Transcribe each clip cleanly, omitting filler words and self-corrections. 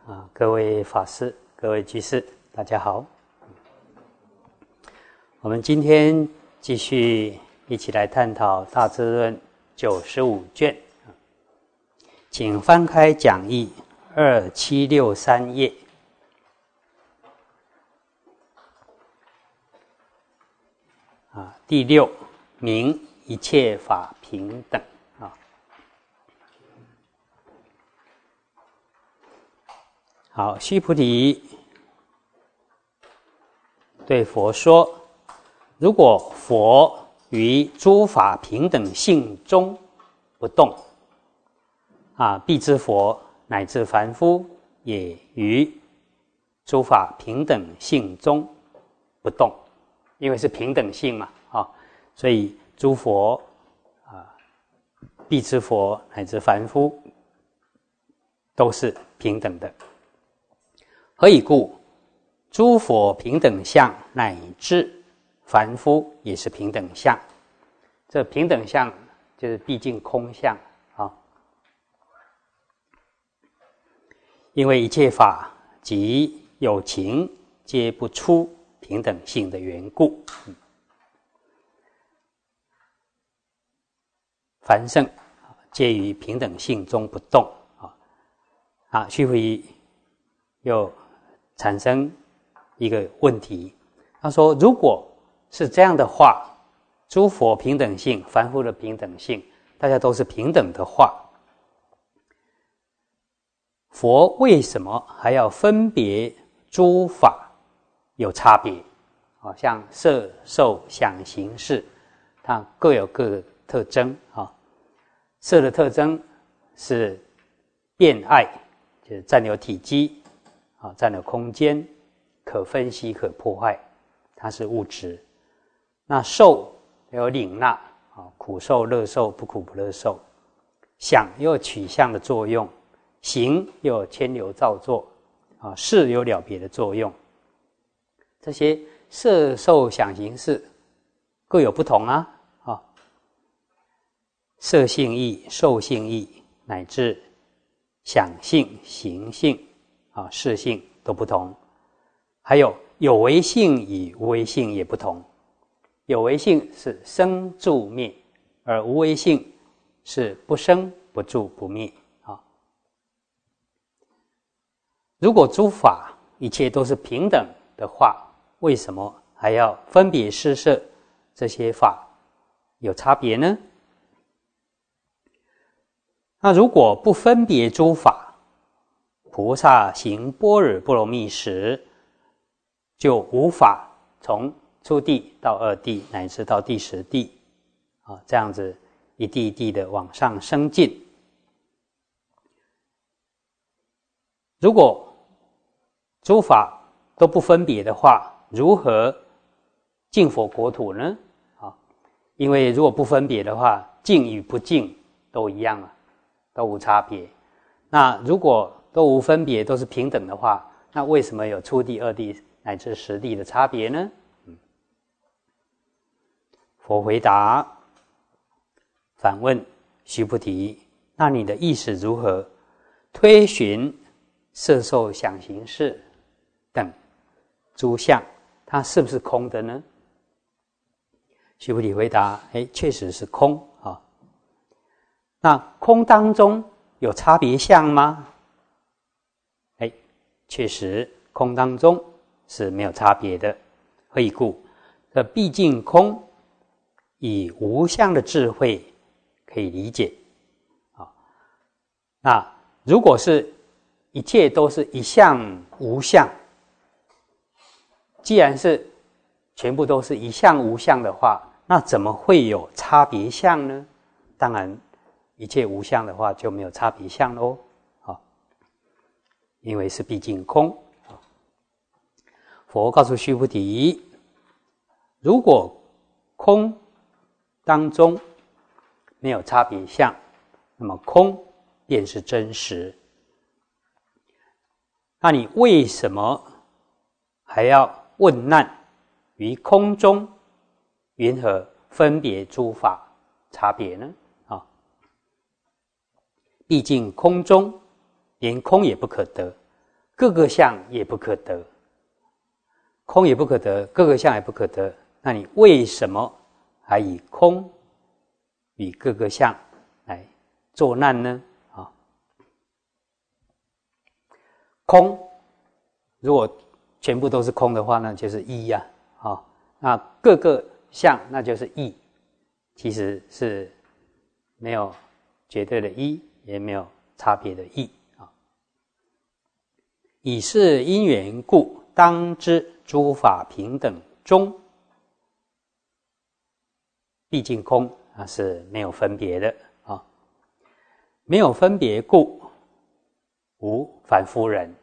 各位法师、各位居士，大家好。我们今天继续一起来探讨《大智论》95卷，请翻开讲义2763页。第6，明一切法平等。好，须菩提对佛说：如果佛于诸法平等性中不动，必知佛乃至凡夫也于诸法平等性中不动，因为是平等性嘛，所以诸佛必知佛乃至凡夫都是平等的。何以故？诸佛平等相，乃至凡夫也是平等相。这平等相就是毕竟空相因为一切法即有情皆不出平等性的缘故。凡圣皆于平等性中不动。须菩提又产生一个问题，他说：如果是这样的话，诸佛平等性、凡夫的平等性，大家都是平等的话，佛为什么还要分别诸法有差别？像色、受、想、行、识，它各有各的特征。色的特征是变爱，就是占有体积，占有空间，可分析可破坏，它是物质。那受有领纳，苦受乐受，不苦不乐受。想又有取向的作用，行又有牵流造作，识有了别的作用。这些色受想行识各有不同色性异、受性异，乃至想性、行性识性都不同，还有为性与无为性也不同。有为性是生住灭，而无为性是不生不住不灭。如果诸法一切都是平等的话，为什么还要分别施设这些法有差别呢？那如果不分别诸法，菩萨行般若波罗蜜时，就无法从初地到二地，乃至到第10地，这样子一地一地的往上升进。如果诸法都不分别的话，如何净佛国土呢？因为如果不分别的话，净与不净都一样都无差别。那如果都无分别，都是平等的话，那为什么有初地、二地乃至10地的差别呢？佛回答，反问须菩提：那你的意思如何？推寻色受想行识等诸相，它是不是空的呢？须菩提回答：确实是空。那空当中有差别相吗？确实空当中是没有差别的。何以故？这毕竟空以无相的智慧可以理解。那如果是一切都是一相无相，既然是全部都是一相无相的话，那怎么会有差别相呢？当然一切无相的话就没有差别相咯，因为是毕竟空。佛告诉须菩提，如果空当中没有差别相，那么空便是真实。那你为什么还要问难于空中，云何分别诸法差别呢？毕竟空中连空也不可得， 各个相也不可得，空也不可得，各个相也不可得，那你为什么还以空与各个相来作难呢？空如果全部都是空的话，那就是一呀，那各个相那就是异，其实是没有绝对的一，也没有差别的异啊。以是因缘故，当知诸法平等中，毕竟空是没有分别的啊，没有分别故，无凡夫人。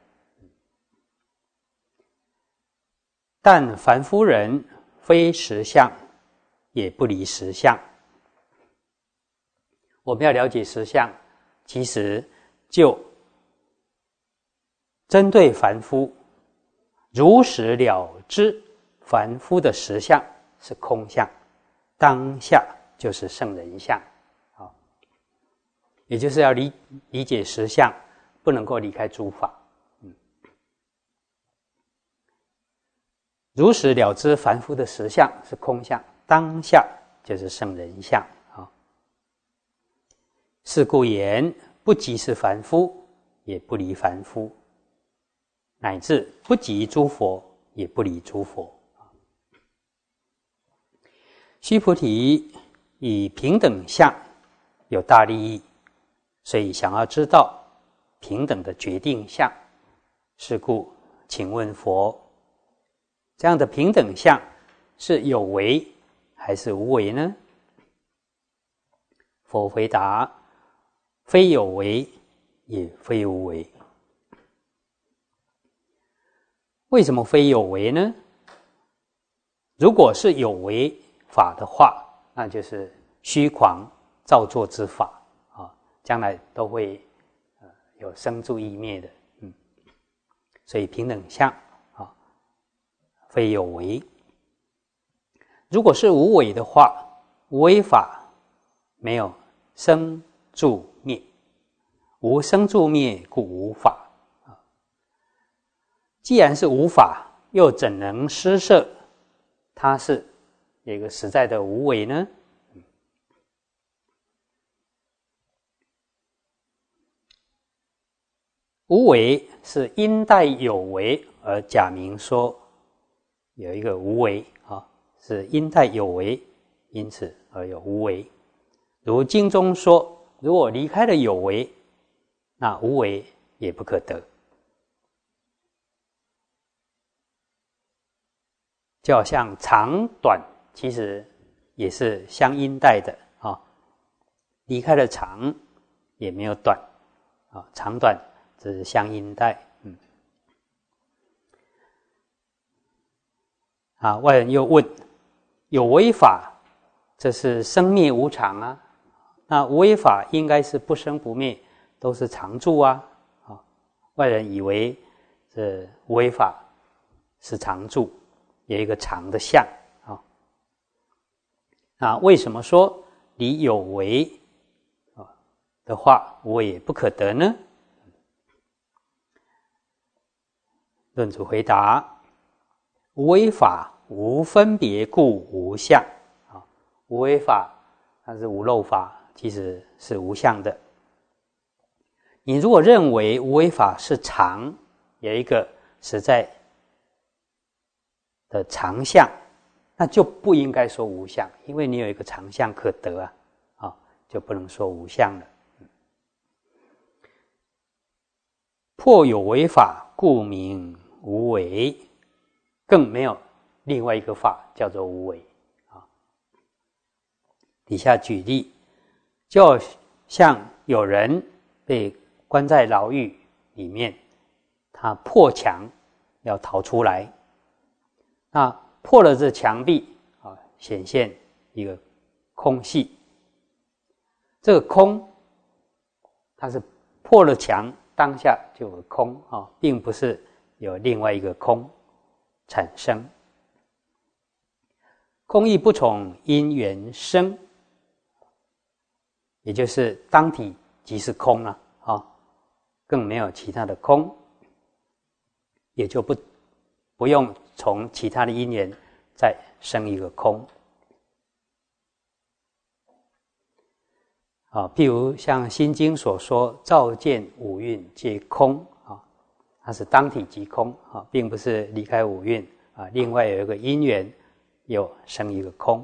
但凡夫人非实相，也不离实相。我们要了解实相，其实就针对凡夫，如实了知凡夫的实相是空相，当下就是圣人相。也就是要理解实相，不能够离开诸法。如实了知凡夫的实相是空相，当下就是圣人相。是故言，不即是凡夫，也不离凡夫，乃至不及诸佛，也不离诸佛。须菩提，以平等相有大利益，所以想要知道平等的决定相。是故请问佛，这样的平等相是有为还是无为呢？佛回答，非有为，也非无为。为什么非有为呢？如果是有为法的话，那就是虚诳造作之法将来都会有生住异灭的。所以平等相非有为。如果是无为的话，无为法没有生住灭，无生住灭故无法。既然是无法，又怎能施设它是有一个实在的无为呢？无为是因待有为而假名说有一个无为是因待有为，因此而有无为。如经中说，如果离开了有为，那无为也不可得。就好像长短其实也是相因待的离开了长也没有短长短只是相因待。外人又问，有为法这是生灭无常那无为法应该是不生不灭，都是常住外人以为这无为法是常住，有一个常的相为什么说离有为的话，无为也不可得呢？论主回答，无为法无分别故无相无为法它是无漏法，其实是无相的。你如果认为无为法是常，有一个实在的常相，那就不应该说无相，因为你有一个常相可得就不能说无相了。破有为法，故名无为，更没有另外一个法叫做无为底下举例，就像有人被关在牢狱里面，他破墙要逃出来，那破了这墙壁显现一个空隙。这个空它是破了墙，当下就有空并不是有另外一个空产生。空亦不从因缘生，也就是当体即是空了更没有其他的空。 也就不用从其他的因缘再生一个空。譬如像《心经》所说，照见五蕴皆空它是当体即空并不是离开五蕴另外有一个因缘又生一个空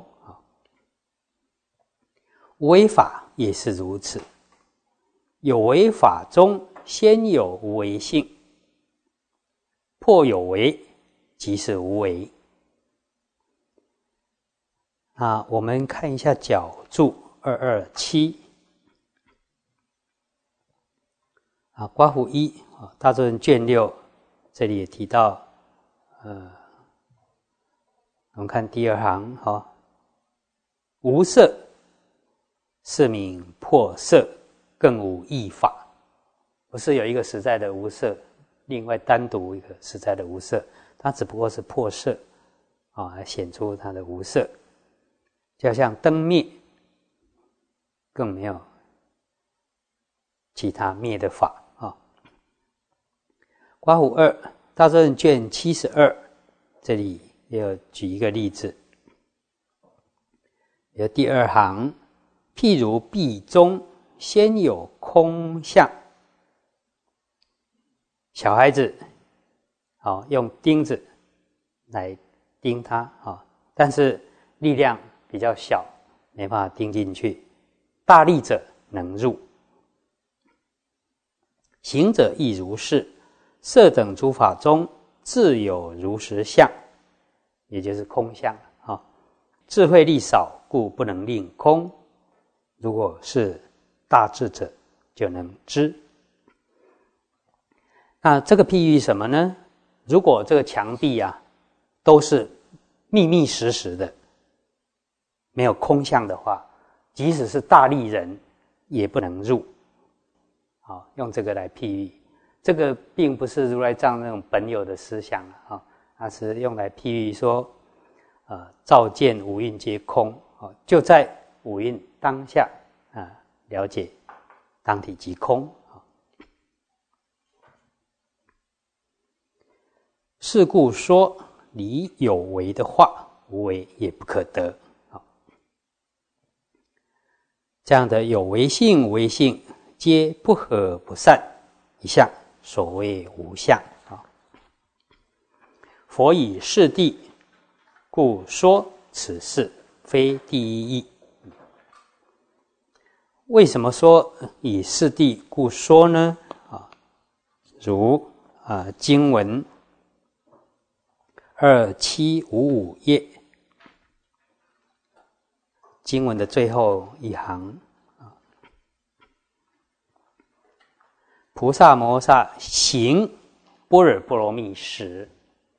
无为法也是如此，有为法中先有无为性，破有为即是无为。我们看一下角注227刮胡一大众卷6这里也提到我们看第2行无色是名破色，更无异法。不是有一个实在的无色，另外单独一个实在的无色，它只不过是破色来显出它的无色。就像灯灭，更没有其他灭的法刮胡2大众卷72这里也有举一个例子，有第2行，譬如壁中先有空相，小孩子用钉子来钉它但是力量比较小，没办法钉进去，大力者能入。行者亦如是，色等诸法中自有如实相，也就是空相智慧力少，故不能令空，如果是大智者就能知。那这个譬喻什么呢？如果这个墙壁都是密密实实的，没有空相的话，即使是大力人也不能入用这个来譬喻。这个并不是如来藏那种本有的思想它是用来譬喻说照见五蕴皆空就在五蕴当下了解当体即空是故说离有为的话，无为也不可得这样的有为性无为性皆不合不散一相，所谓无相佛以是地，故说此事非第一义。为什么说以是地故说呢？如经文2755页，经文的最后一行菩萨摩萨行般若波罗蜜时，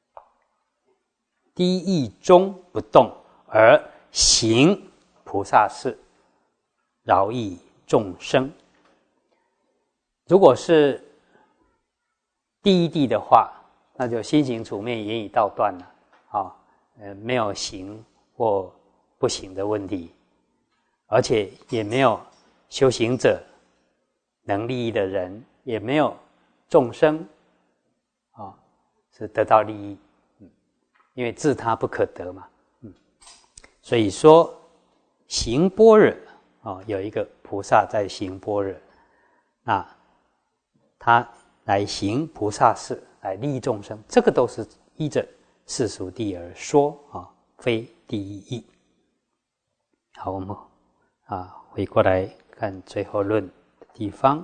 第一义中不动，而行菩萨事，饶益众生。如果是第一谛的话，那就心行处灭言语道断了没有行或不行的问题，而且也没有修行者能利益的人，也没有众生是得到利益因为自他不可得嘛所以说行般若有一个菩萨在行般若，那他来行菩萨事，来利益众生，这个都是依着世俗谛而说非第一义。好，我们回过来看最后论的地方。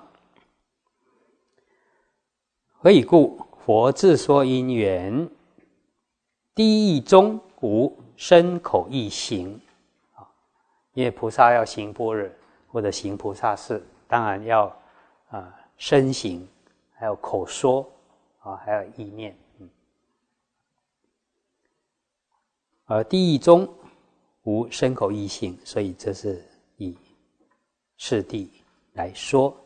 何以故？佛自说因缘，第一义中无身口意行因为菩萨要行般若或者行菩萨事，当然要身行，还有口说还有意念而第一义中无身口意行，所以这是以次第来说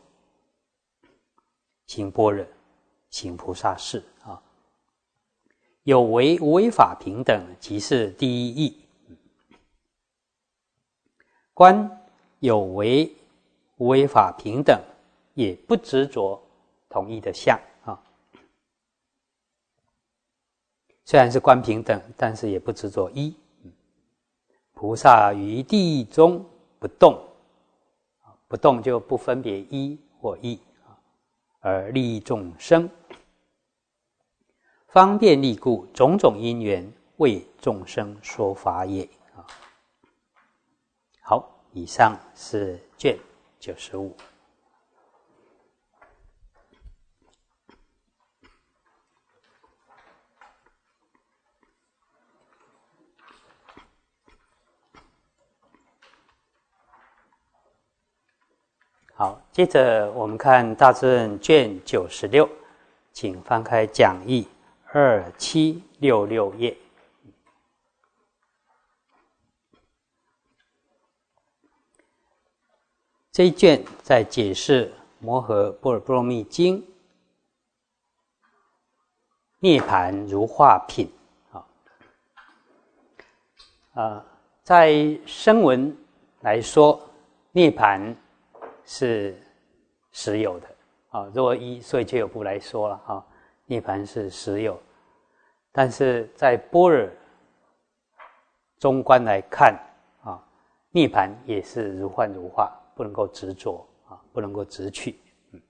行般若行菩萨事有为无为法平等，即是第一义。观有为无为法平等，也不执着同一的相虽然是观平等，但是也不执着一。菩萨于地中不动，不动就不分别一或异，而利益众生，方便利故，种种因缘为众生说法也。好，以上是卷95。好，接着我们看大智论卷96，请翻开讲义2766页。这一卷在解释《摩诃般若波罗蜜经》涅盘如化品。在声闻来说，涅盘是实有的如果以所以觉有部来说了涅盘是实有，但是在般若中观来看涅盘也是如幻如化，不能够执着不能够执取。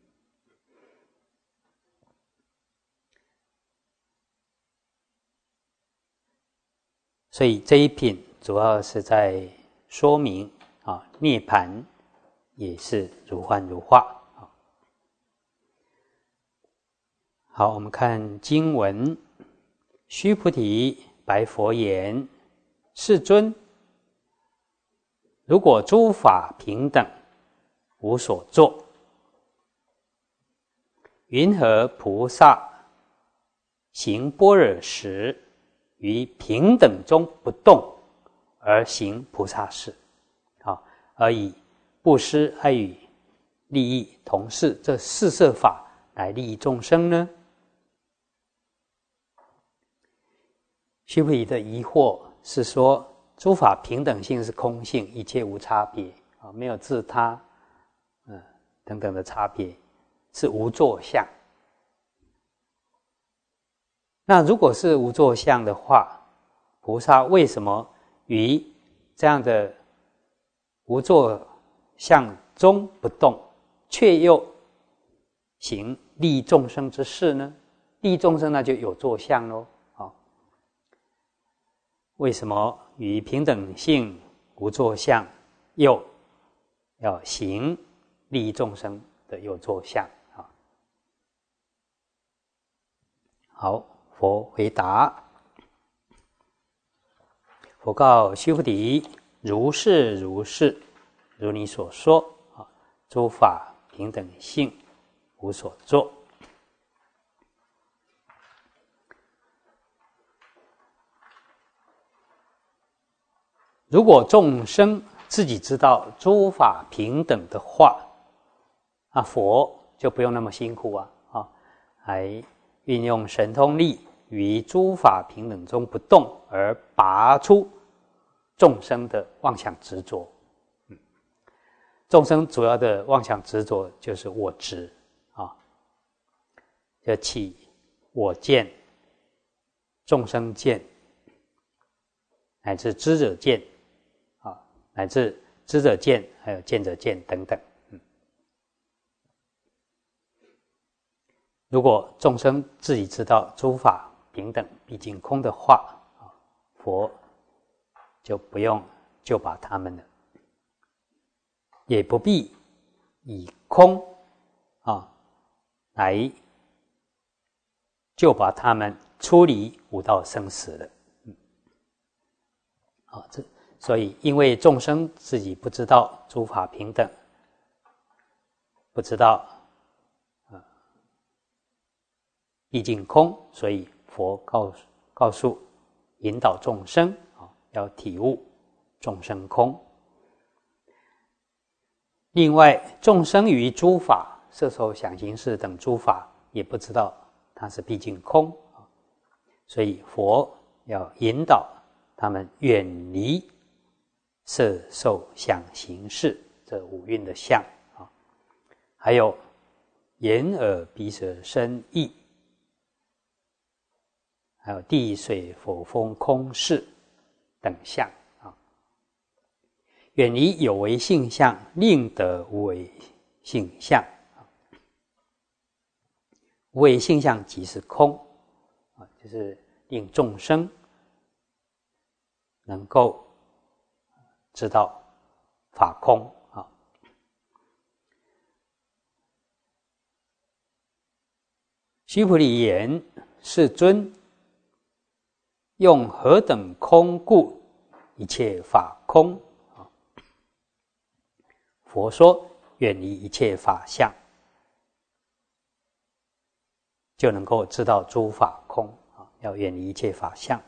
所以这一品主要是在说明涅盘也是如幻如化。好，我们看经文。须菩提白佛言：世尊，如果诸法平等，无所作，云何菩萨行般若时，于平等中不动，而行菩萨事？而以布施、爱语、利益、同事这四摄法来利益众生呢？须菩提的疑惑是说，诸法平等性是空性，一切无差别没有自他等等的差别，是无作相。那如果是无作相的话，菩萨为什么于这样的无作相中不动，却又行利益众生之事呢？利益众生那就有作相咯。为什么于平等性无作相，又要行利益众生的有作相好，佛回答：佛告须菩提，如是如是，如你所说诸法平等性无所作。如果众生自己知道诸法平等的话，佛就不用那么辛苦还运用神通力于诸法平等中不动，而拔出众生的妄想执着。众生主要的妄想执着就是我执要起我见、众生见，乃至知者见乃至知者见，还有见者见等等。如果众生自己知道诸法平等毕竟空的话，佛就不用救拔他们了，也不必以空来救拔他们出离五道生死了。所以因为众生自己不知道诸法平等，不知道毕竟空，所以佛告诉引导众生要体悟众生空。另外众生于诸法色受想行识等诸法也不知道它是毕竟空，所以佛要引导他们远离色受想行识这五蕴的相还有眼耳鼻舌身意， 还有地水火风空识等相啊。远离有为性相，令得无为性相。无为性相即是空啊，就是令众生能够知道法空啊。须菩提言：世尊，用何等空故一切法空？佛说：远离一切法相，就能够知道诸法空啊！要远离一切法相。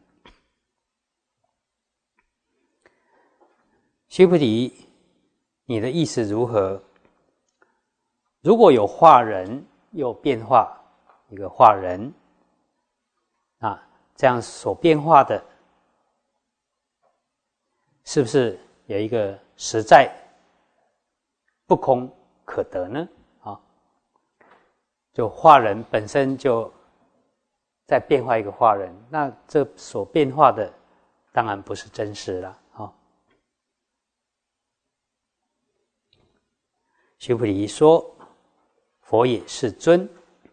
须菩提，你的意思如何？如果有化人，又变化一个化人啊，这样所变化的，是不是有一个实在不空可得呢？啊，就化人本身就在变化一个化人，那这所变化的当然不是真实了啊。须菩提说：佛也，世尊，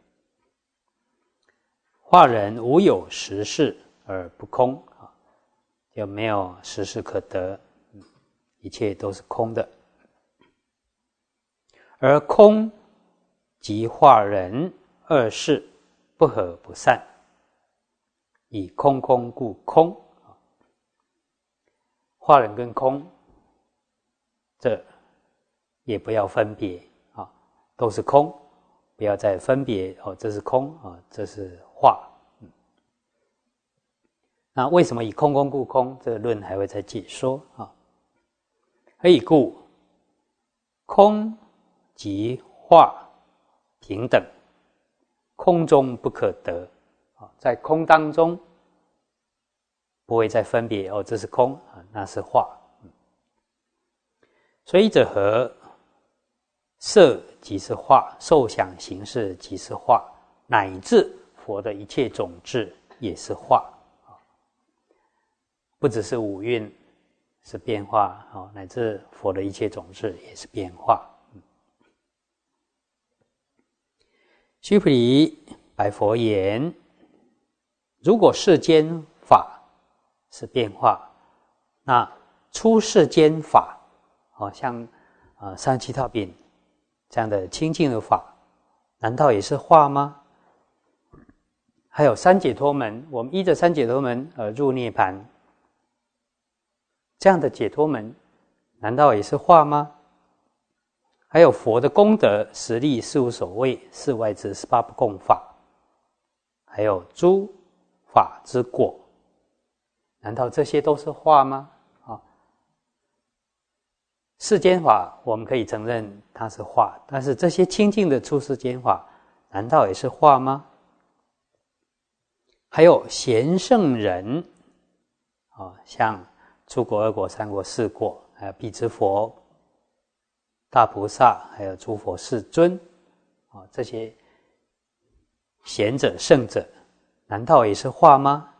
化人无有实事而不空啊，就没有实事可得，一切都是空的。而空即化人二事不合不散，以空空故空。化人跟空，这也不要分别啊，都是空，不要再分别哦，这是空啊，这是化。那为什么以空空故空？这个论还会再解说啊。何以故？空即化平等，空中不可得啊，在空当中不会再分别哦，这是空啊，那是化。所以者何？色即是化，受想行识即是化，乃至佛的一切种智也是化。不只是五蕴是变化，乃至佛的一切种智也是变化。须菩提，白佛言：如果世间法是变化，那出世间法，像三七套品这样的清净的法，难道也是化吗？还有三解脱门，我们依着三解脱门而入涅槃，这样的解脱门，难道也是化吗？还有佛的功德、实力、事无所谓、世外之18不共法，还有诸法之果，难道这些都是化吗？世间法我们可以承认它是化，但是这些清净的出世间法，难道也是化吗？还有贤圣人像出国、二国、三国、四国，还有辟支佛、大菩萨，还有诸佛世尊这些贤者圣者，难道也是化吗？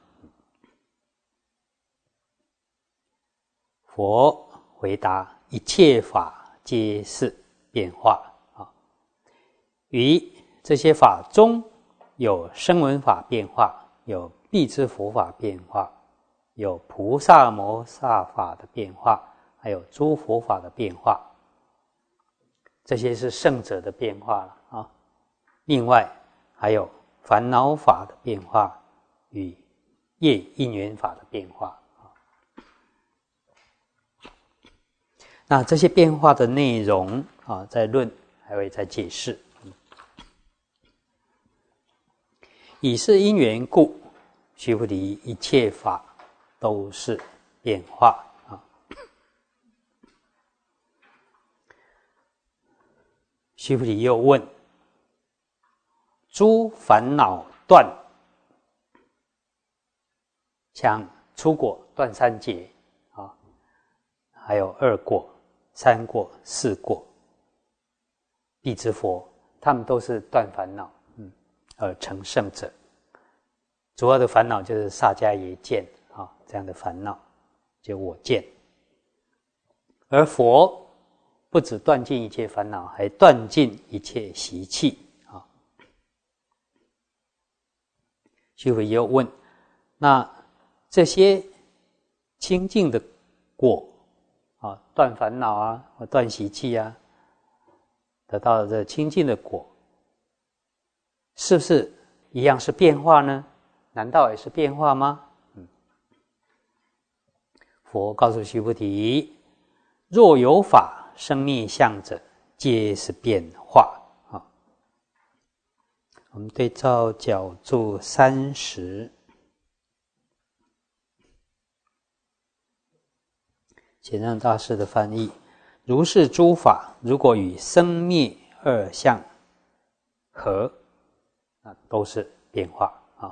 佛回答：一切法皆是变化于这些法中，有声闻法变化，有辟支佛法变化，有菩萨摩萨法的变化，还有诸佛法的变化。这些是圣者的变化了另外还有烦恼法的变化与业因缘法的变化那这些变化的内容在论还会再解释。以是因缘故，须菩提，一切法都是变化须菩提又问：诸烦恼断，像初果断三劫还有二果、三果、四果，辟支佛他们都是断烦恼而成圣者。 主要的烦恼就是萨迦耶见啊，这样的烦恼，就我见。而佛不只断尽一切烦恼，还断尽一切习气啊。须菩提又问：那这些清净的果啊，断烦恼啊，或断习气啊，得到这清净的果，是不是一样是变化呢？难道也是变化吗？佛告诉须菩提：若有法生灭相者，皆是变化。我们对照角注30，显让大师的翻译：如是诸法，如果与生灭二相合，那都是变化啊。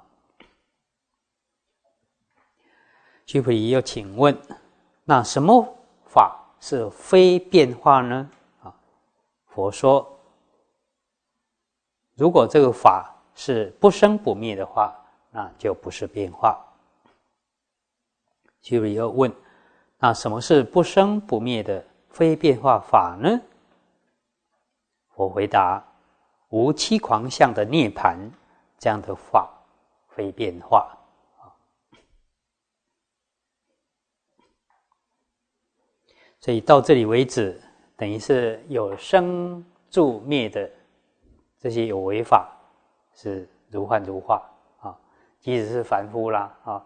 须菩提又请问：那什么法是非变化呢？佛说：如果这个法是不生不灭的话，那就不是变化。须菩提又问：那什么是不生不灭的非变化法呢？佛回答：无七狂相的涅槃，这样的法非变化。所以到这里为止，等于是有生住灭的这些有为法是如幻如化啊，即使是凡夫啦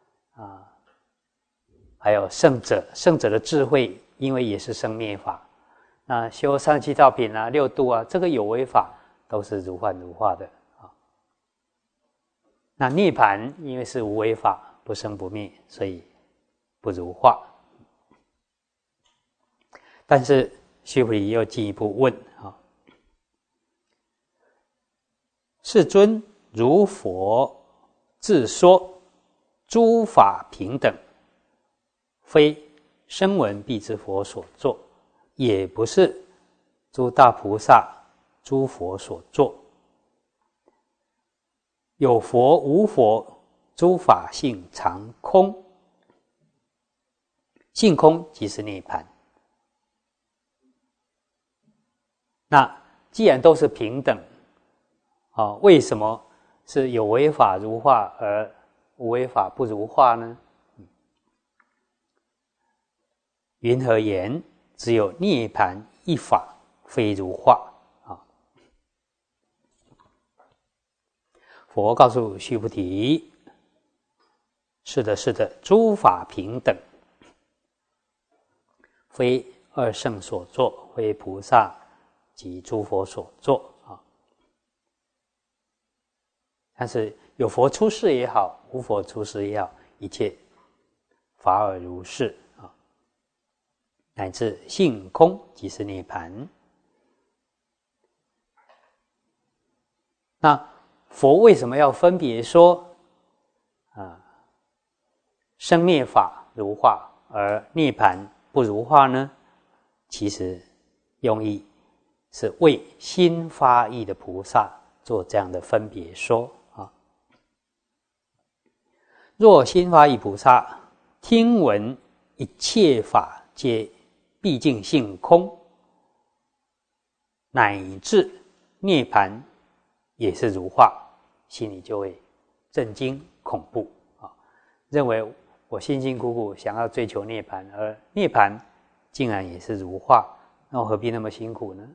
还有圣者，圣者的智慧，因为也是生灭法。那修37道品啊、六度啊，这个有为法都是如幻如化的啊。那涅槃因为是无为法，不生不灭，所以不如化。但是须菩提又进一步问啊：世尊，如佛自说诸法平等，非声闻辟支佛所作，也不是诸大菩萨诸佛所作。有佛无佛，诸法性常空，性空即是涅槃。那既然都是平等为什么是有为法如化而无为法不如化呢？云何言？只有涅槃一法非如化佛告诉须菩提：是的，是的，诸法平等，非二圣所作，非菩萨及诸佛所作但是有佛出世也好，无佛出世也好，一切法尔如是乃至性空即是涅槃。那佛为什么要分别说生灭法如化，而涅槃不如化呢？其实用意是为新发意的菩萨做这样的分别说若新发意菩萨听闻一切法皆毕竟性空，乃至涅槃也是如化，心里就会震惊恐怖认为我辛辛苦苦想要追求涅槃，而涅槃竟然也是如化，那我何必那么辛苦呢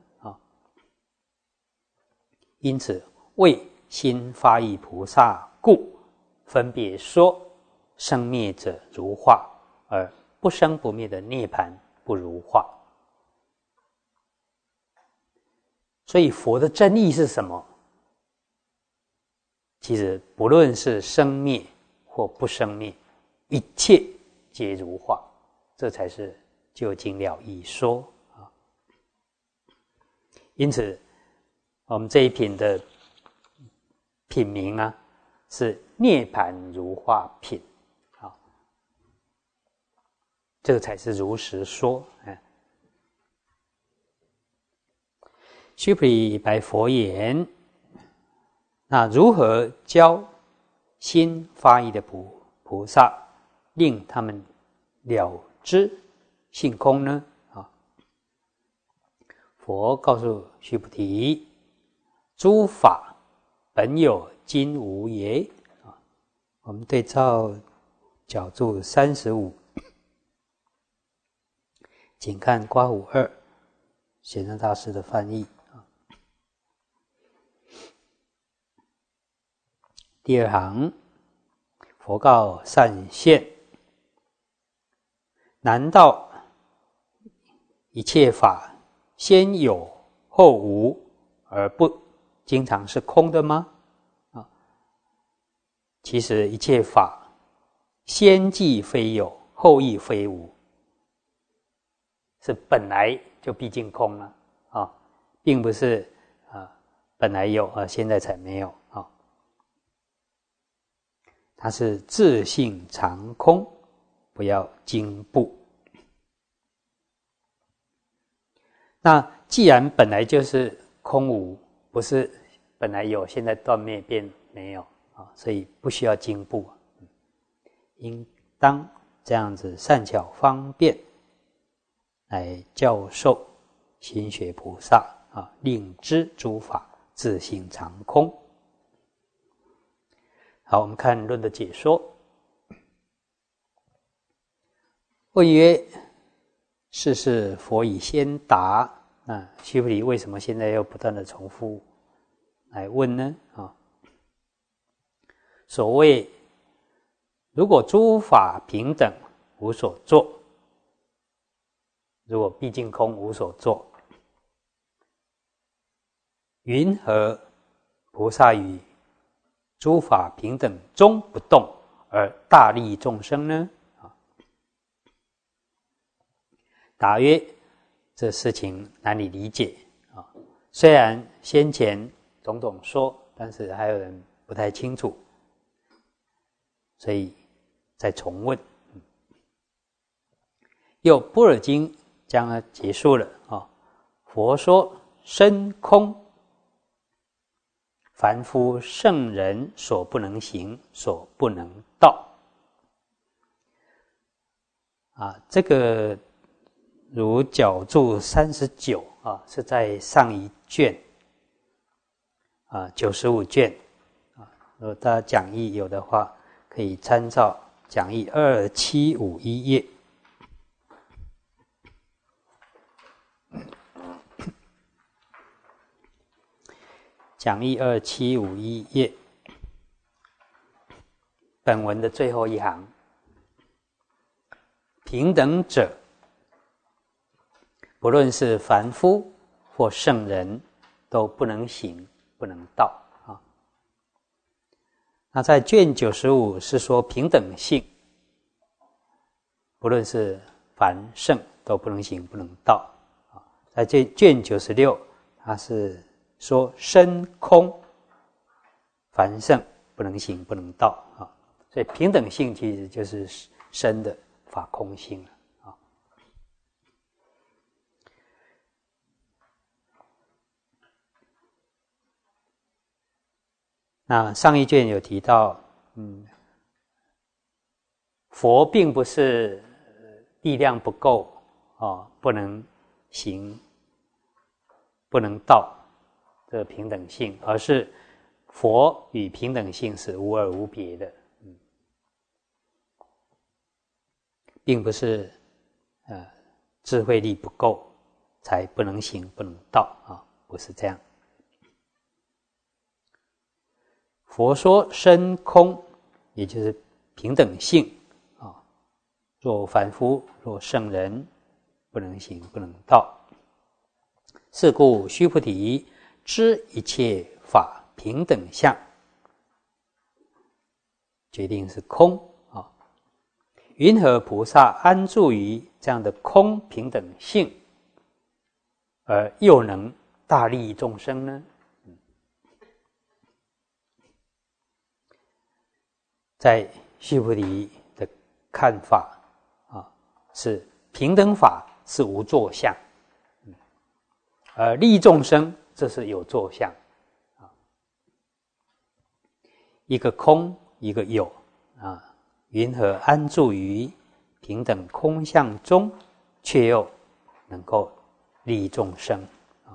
因此为新发意菩萨故，分别说生灭者如化，而不生不灭的涅槃不如化。所以佛的真意是什么？其实不论是生灭或不生灭，一切皆如化，这才是究竟了义说因此我们这一品的品名是涅槃如化品这个才是如实说须菩提白佛言：那如何教心发意的菩萨，令他们了知性空呢？佛告诉须菩提：诸法本有今无也。我们对照角注35，请看刮胡2玄奘大师的翻译。第2行，佛告善现：难道一切法先有后无，而不经常是空的吗？其实一切法先既非有，后亦非无，是本来就毕竟空了并不是本来有现在才没有它是自性常空，不要惊怖。那既然本来就是空无，不是本来有现在断灭变没有所以不需要惊怖，应当这样子善巧方便来教授心学菩萨令知诸法自性常空。好，我们看论的解说。问曰：世事佛已先答。那须菩提为什么现在又不断的重复来问呢？所谓如果诸法平等无所作，如果毕竟空无所作，云何菩萨于诸法平等中不动而大利众生呢？答曰：这事情难以理解虽然先前种种说，但是还有人不太清楚，所以再重问。又般若经将它结束了佛说身空，凡夫圣人所不能行，所不能到这个如角注39是在上一卷95卷如果大家讲义有的话，可以参照讲义2751页。讲义2751页，本文的最后一行，平等者，不论是凡夫或圣人，都不能行，不能到那在卷95是说平等性，不论是凡圣都不能行，不能到在卷96它是说身空，凡圣不能行，不能到所以平等性其实就是身的法空性了那上一卷有提到佛并不是力量不够不能行，不能到这平等性，而是佛与平等性是无二无别的并不是智慧力不够才不能行，不能到不是这样。佛说身空，也就是平等性若凡夫，若圣人，不能行，不能到。是故须菩提知一切法平等相，决定是空云何菩萨安住于这样的空平等性，而又能大利众生呢？在须菩提的看法是平等法是无作相，而利众生这是有作相一个空一个有啊，云何安住于平等空相中，却又能够利益众生啊？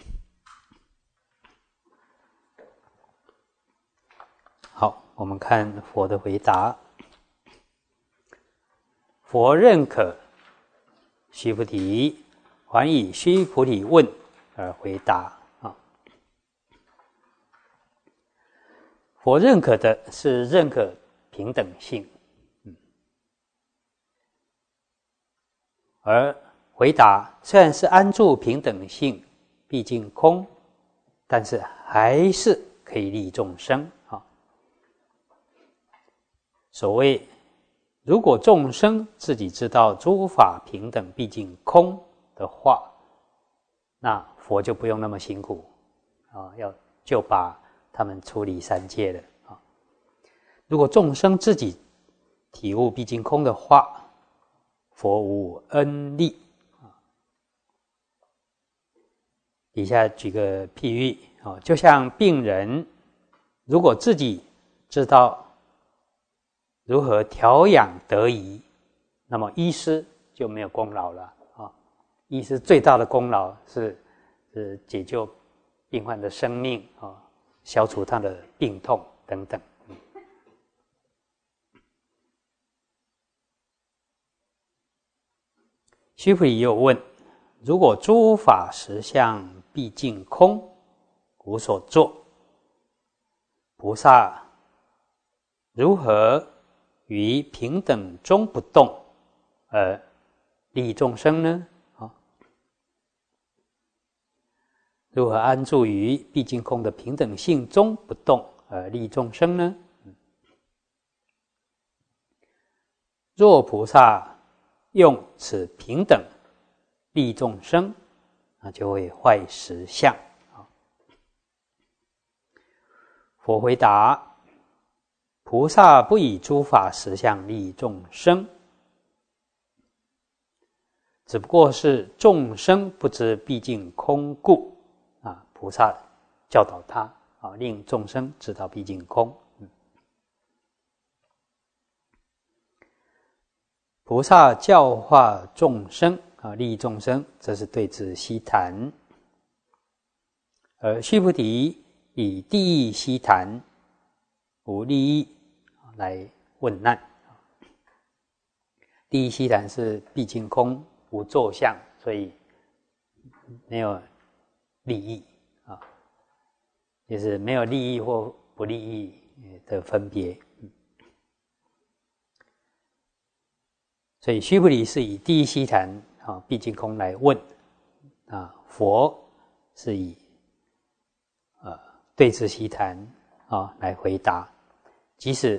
好，我们看佛的回答。佛认可须菩提，还以须菩提问而回答啊。佛认可的是认可平等性，而回答虽然是安住平等性，毕竟空，但是还是可以利益众生啊。所谓如果众生自己知道诸法平等毕竟空的话，那佛就不用那么辛苦啊，就把他们处理三界了啊。如果众生自己体悟毕竟空的话，佛无恩利啊。底下举个譬喻啊，就像病人如果自己知道如何调养得宜，那么医师就没有功劳了啊。医师最大的功劳是解救病患的生命啊，消除他的病痛等等。须菩提又问：如果诸法实相毕竟空，无所作，菩萨如何于平等中不动而利益众生呢？如何安住于毕竟空的平等性中不动而利益众生呢？若菩萨用此平等利益众生，那就会坏实相。佛回答：菩萨不以诸法实相利益众生，只不过是众生不知毕竟空故啊。菩萨教导他啊，令众生知道毕竟空。菩萨教化众生啊，利益众生，这是对治悉檀。而须菩提以地狱悉檀无利益来问难。地狱悉檀是毕竟空无作相，所以没有利益啊，就是没有利益或不利益的分别。所以须菩提是以地狱悉檀啊毕竟空来问啊，佛是以对治悉檀啊来回答。即使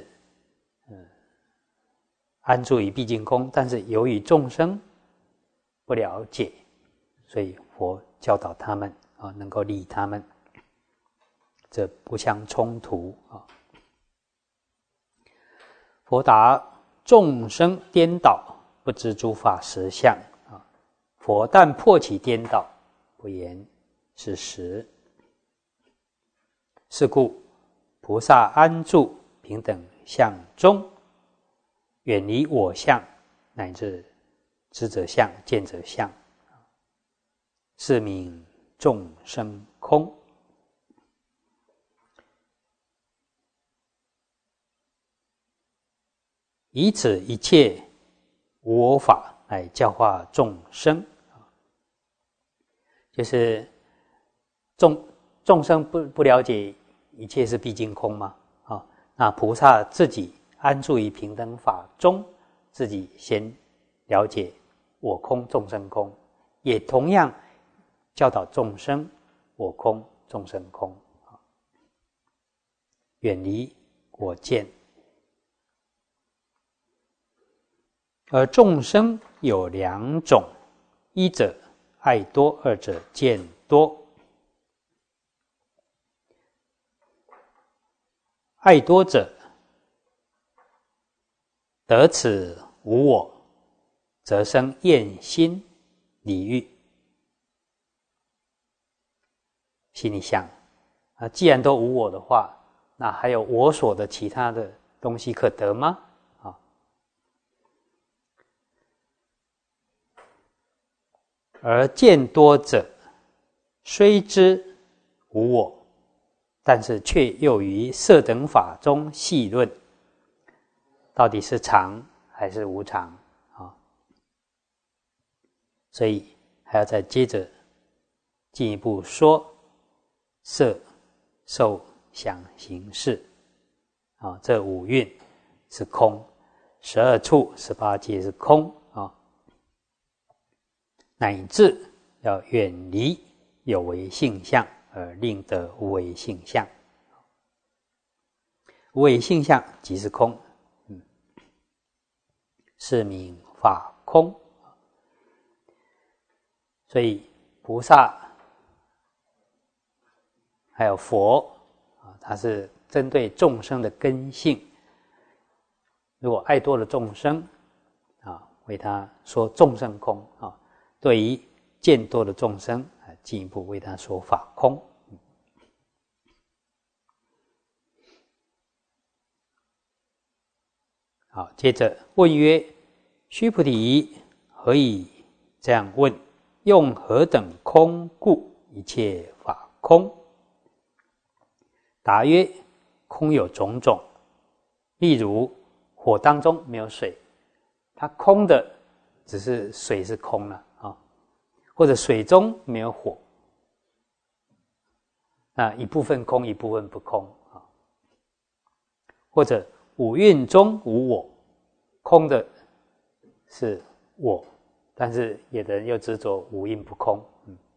安住于毕竟空，但是由于众生不了解，所以佛教导他们啊，能够利益他们，这不相冲突啊。佛答：众生颠倒，不知诸法实相啊。佛但破其颠倒，不言是实。是故菩萨安住平等相中，远离我相乃至知者相、见者相，是名众生空。以此一切无我法来教化众生，就是众生不了解一切是毕竟空嘛，那菩萨自己安住于平等法中，自己先了解我空众生空，也同样教导众生我空众生空，远离我见。而众生有两种，一者爱多，二者见多。爱多者得此无我，则生厌心离欲。心里想既然都无我的话，那还有我所的其他的东西可得吗？而见多者，虽知无我，但是却又于色等法中细论，到底是常还是无常啊？所以还要再接着进一步说色、受、想、行、识啊，这五蕴是空，12处18界是空啊，乃至要远离有为性相，而令得无为性相。无为性相即是空，是名法空。所以菩萨还有佛他是针对众生的根性，如果爱多了众生为他说众生空对于见多的众生进一步为他说法空。好，接着问曰：须菩提，何以这样问？用何等空故一切法空？答曰：空有种种，例如火当中没有水，它空的只是水是空了或者水中没有火，一部分空一部分不空或者五蕴中无我，空的是我，但是有的人又执着五蕴不空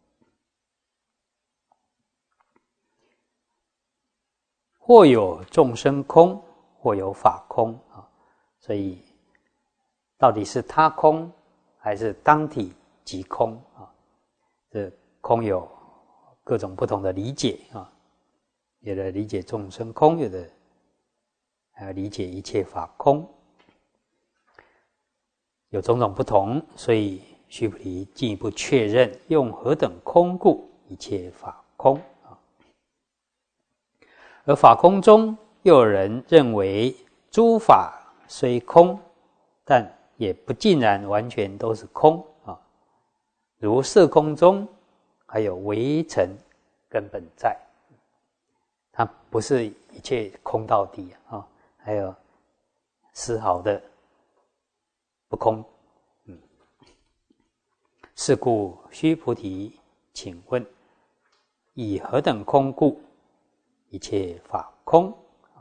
或有众生空，或有法空所以到底是他空还是当体即空这空有各种不同的理解有的理解众生空，有的还要理解一切法空，有种种不同，所以须菩提进一步确认用何等空故一切法空而法空中又有人认为诸法虽空，但也不尽然完全都是空如色空中还有微尘根本在，它不是一切空到底还有丝毫的不空是故须菩提，请问以何等空故一切法空？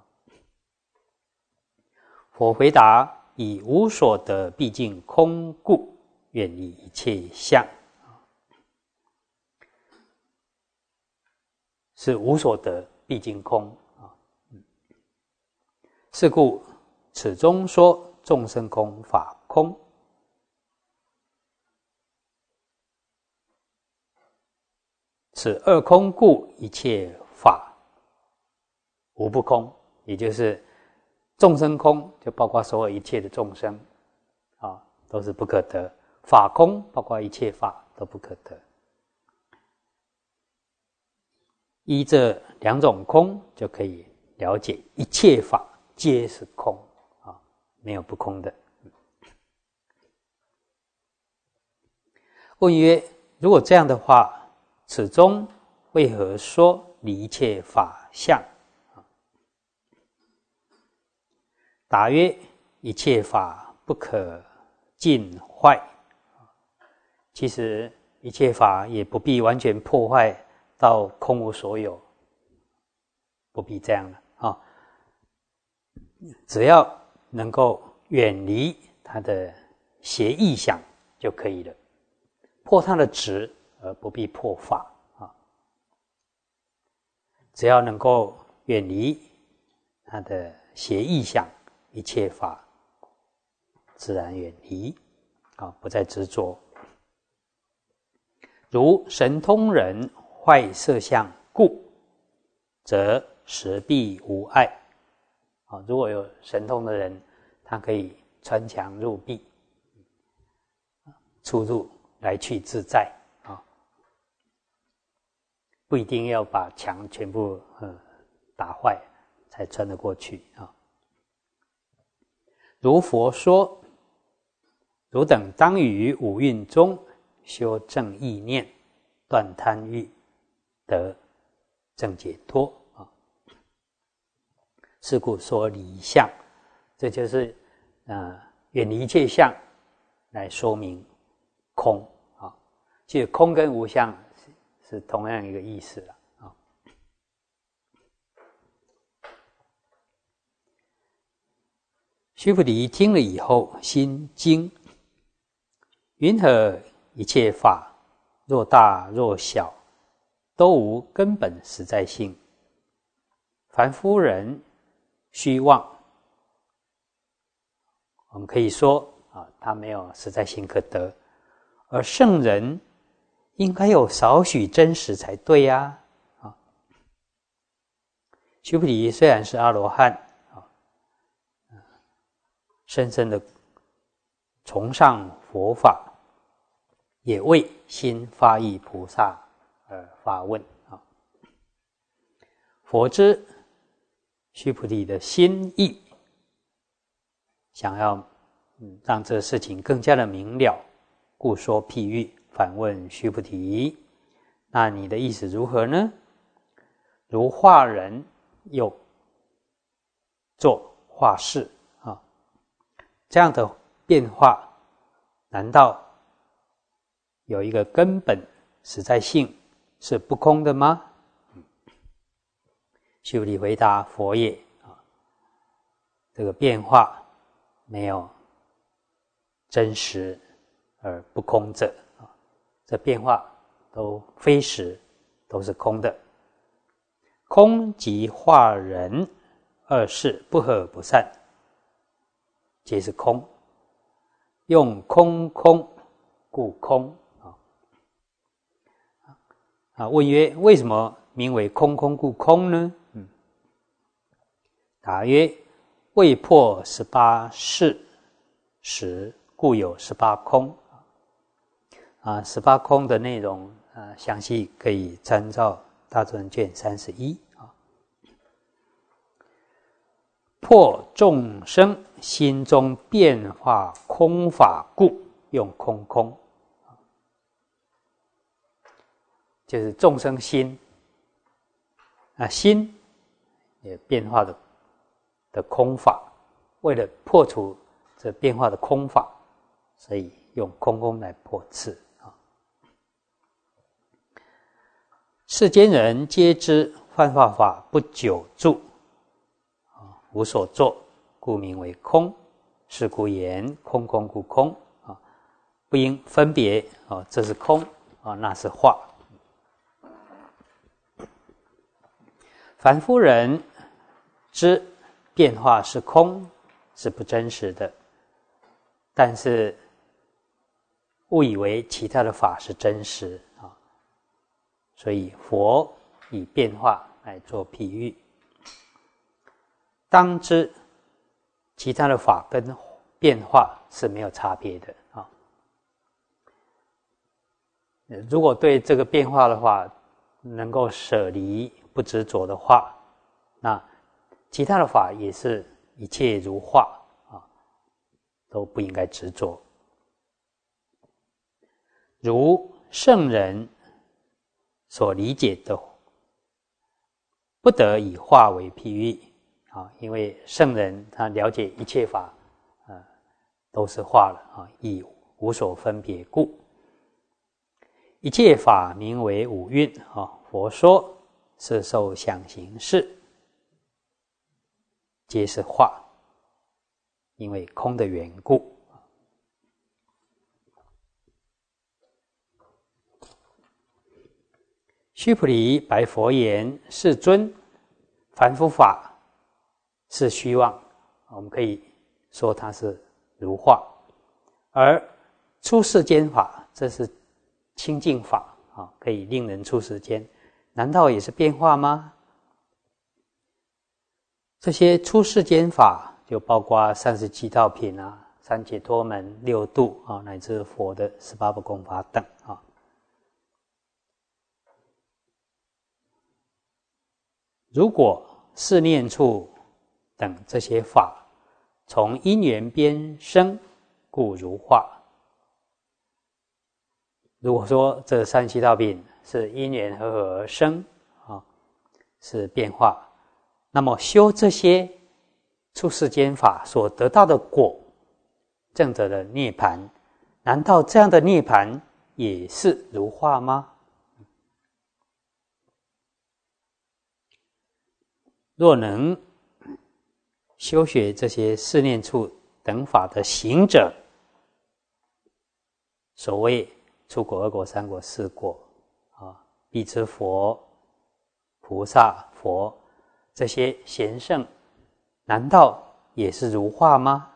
佛回答：以无所得毕竟空故，远离一切相。是无所得毕竟空是故此中说众生空法空。此二空故一切法无不空，也就是众生空就包括所有一切的众生都是不可得，法空包括一切法都不可得。依这两种空就可以了解一切法皆是空没有不空的。问曰：如果这样的话，此中为何说离一切法相？答曰：一切法不可尽坏。其实一切法也不必完全破坏到空无所有，不必这样的只要能够远离它的邪意想就可以了，破它的执而不必破法只要能够远离它的邪意想，一切法自然远离不再执着。如神通人坏色相故，则实必无碍如果有神通的人，他可以穿墙入壁，出入来去自在不一定要把墙全部打坏才穿得过去如佛说，汝等当于五蕴中修正意念，断贪欲，得正解脱啊。是故说离相，这就是远离一切相来说明空啊。其实空跟无相是同样一个意思了啊。须菩提听了以后，心惊，云何一切法，若大若小，都无根本实在性？凡夫人虚妄，我们可以说他没有实在性可得，而圣人应该有少许真实才对呀。须菩提虽然是阿罗汉，深深的崇尚佛法，也为心发意菩萨而发问啊。佛知须菩提的心意，想要让这个事情更加的明了，故说譬喻，反问须菩提：那你的意思如何呢？如画人又作画事啊，这样的变化，难道有一个根本实在性是不空的吗？须菩提回答：佛也这个变化没有真实而不空者这变化都非实，都是空的。空即化人二事不合不散，皆是空。用空空故空问曰：为什么名为空空故空呢？答曰：未破18事时，故有18空。18空的内容详细可以参照大尊卷31破众生心中变化空法故，用空空，就是众生心心也变化的空法，为了破除这变化的空法，所以用空空来破斥世间人皆知幻化法不久住，无所作，故名为空。是故言空空故空不应分别这是空那是化。凡夫人知变化是空，是不真实的，但是误以为其他的法是真实所以佛以变化来做譬喻。当知其他的法跟变化是没有差别的如果对这个变化的话能够舍离不执着的话，那其他的法也是一切如化都不应该执着。如圣人所理解的，不得以化为譬喻因为圣人他了解一切法都是化了亦无所分别故。一切法名为五蕴佛说色受想行识皆是化，因为空的缘故。须菩提白佛言：世尊，凡夫法是虚妄，我们可以说它是如化，而出世间法这是清净法可以令人出世间，难道也是变化吗？这些出世间法就包括37道品三解脱门、六度乃至佛的18不共法等如果四念处等这些法从因缘边生，故如化。如果说这37道品是因缘和合而生是变化，那么修这些出世间法所得到的果，证得的涅槃，难道这样的涅槃也是如化吗？若能修学这些四念处等法的行者，所谓初果、二果、三果、四果辟支佛、菩萨、佛这些贤圣，难道也是如化吗？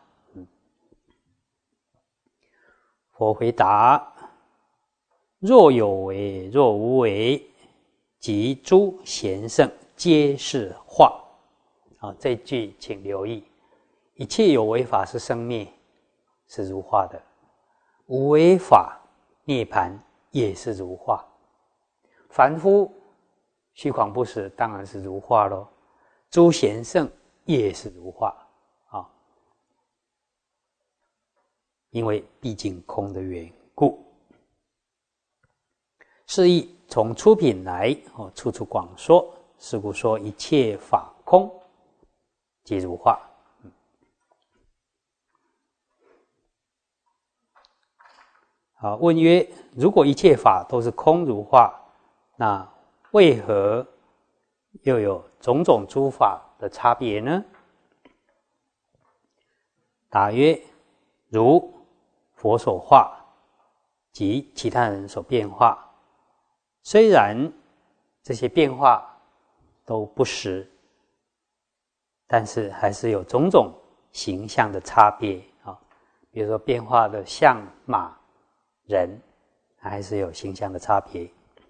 佛回答：若有为，若无为，即诸贤圣皆是化。这句请留意，一切有为法是生灭，是如化的；无为法涅槃也是如化。凡夫虚诳不实，当然是如化咯。诸贤圣也是如化因为毕竟空的缘故。是义从出品来处处广说，是故说一切法空，皆如化。问曰：如果一切法都是空如化，那为何又有种种诸法的差别呢？答曰：如佛所化及其他人所变化，虽然这些变化都不实，但是还是有种种形象的差别比如说变化的象、马、人，还是有形象的差别。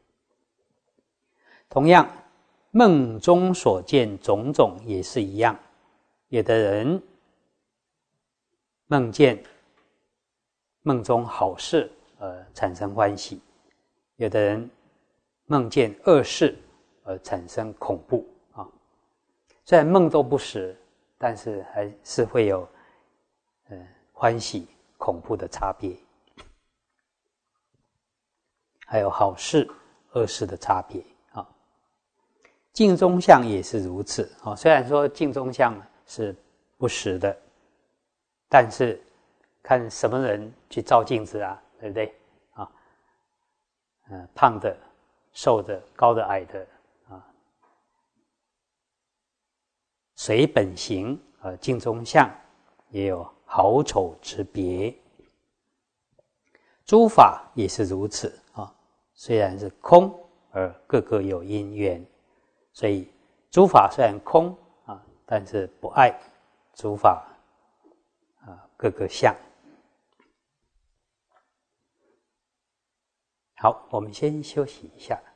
同样，梦中所见种种也是一样，有的人梦见梦中好事而产生欢喜，有的人梦见恶事而产生恐怖虽然梦都不实，但是还是会有欢喜恐怖的差别，还有好事恶事的差别镜中像也是如此虽然说镜中像是不实的，但是看什么人去照镜子对不对胖的、瘦的、高的、矮的随本形镜中像也有好丑之别。诸法也是如此虽然是空，而各个有因缘，所以诸法虽然空但是不碍诸法各个相。好，我们先休息一下。